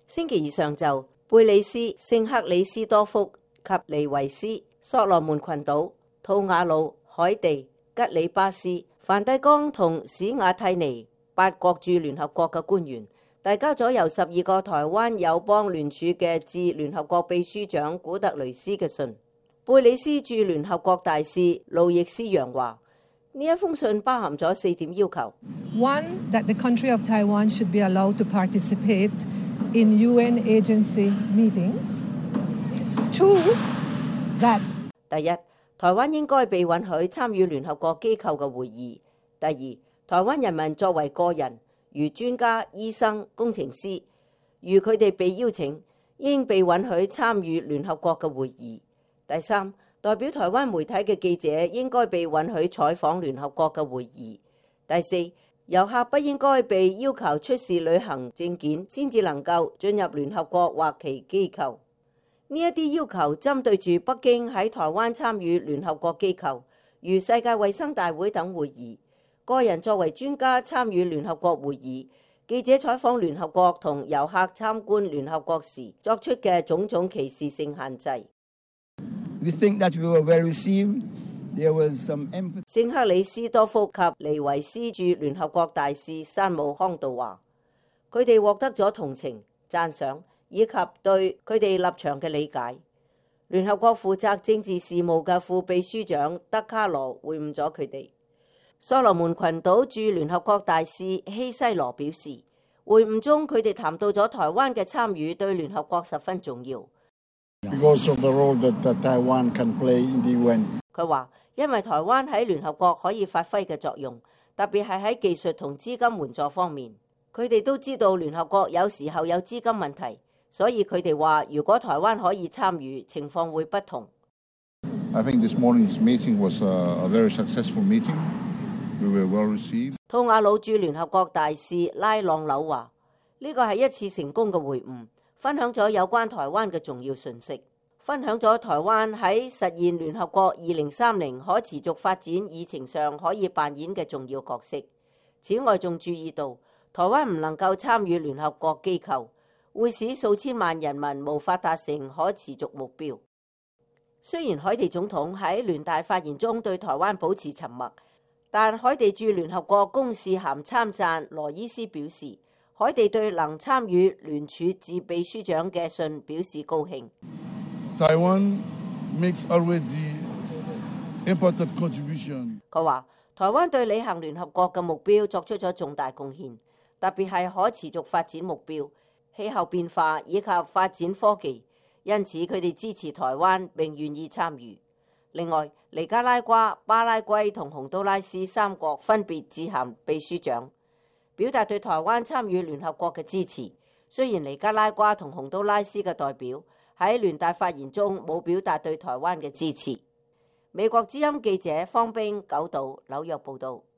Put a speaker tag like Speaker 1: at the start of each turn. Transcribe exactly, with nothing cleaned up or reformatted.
Speaker 1: 星期二上晝，貝里斯、聖克里斯多福及尼維斯、所羅門群島、吐瓦魯、海地、吉里巴斯、梵蒂岡同史瓦蒂尼八國駐聯合國嘅官員遞交咗由十二個台灣友邦聯署嘅致聯合國秘書長古特雷斯嘅信。貝里斯駐聯合國大使路易斯揚話：呢一封信包含咗四點要求。
Speaker 2: One, that the country of Taiwan should be allowed to participate in U N agency meetings. Two, that
Speaker 1: 第一，台灣應該被允許參與聯合國機構嘅會議。第二，台灣人民作為個人，如專家、醫生、工程師，如佢哋被邀請，應被允許參與聯合國嘅會議。第三，代表台灣媒體嘅記者應該被允許採訪聯合國嘅會議。第四，遊客不應該被要求出示旅行證件先至能夠進入聯合國或其機構。呢一啲要求針對住北京喺台灣參與聯合國機構，如世界衛生大會等會議；個人作為專家參與聯合國會議；記者採訪聯合國同遊客參觀聯合國時作出嘅種種歧視性限制。
Speaker 3: We think that we were well received. There was some empathy.
Speaker 1: 聖克里斯多福及尼維斯駐聯合國大使山姆康道話：佢哋獲得咗同情、讚賞以及對佢哋立場嘅理解。聯合國負責政治事務嘅副秘書長德卡羅會晤咗佢哋。所羅門群島駐聯合國大使希西羅表示，會晤中佢哋談到咗台灣嘅參與對聯合國十分重要。
Speaker 3: Because of the role that, that Taiwan can play in the U N.
Speaker 1: 佢話：因為台灣喺聯合國可以發揮嘅作用，特別係喺技術同資金援助方面。佢哋都知道聯合國有時候有資金問題，所以佢哋話：如果台灣可以參與，情況會不同。
Speaker 4: I think this morning's meeting was a, a very successful meeting. We were well received.
Speaker 1: 吐瓦魯駐聯合國大使拉朗紐話：呢個係一次成功嘅會晤，分享咗有關台灣嘅重要訊息，分享咗台灣喺實現聯合國二零三零可持續發展議程上可以扮演嘅重要角色。此外，仲注意到台灣唔能夠參與聯合國機構，會使數千萬人民無法達成可持續目標。雖然海地總統喺聯大發言中對台灣保持沉默，但海地駐聯合國公使函參贊羅伊斯表示，海地對能參與聯署致秘書長嘅信表示高興。
Speaker 4: Taiwan makes already important contribution.
Speaker 1: 佢話：台灣對履行聯合國嘅目標作出咗重大貢獻，特別係可持續發展目標、氣候變化以及發展科技，因此佢哋支持台灣並願意參與。另外，尼加拉瓜、巴拉圭同洪都拉斯三國分別致函秘書長，表達對台灣參與聯合國嘅支持。雖然尼加拉瓜同洪都拉斯嘅代表喺聯大發言中冇表達對台灣嘅支持。美國之音記者方冰九島紐約報道。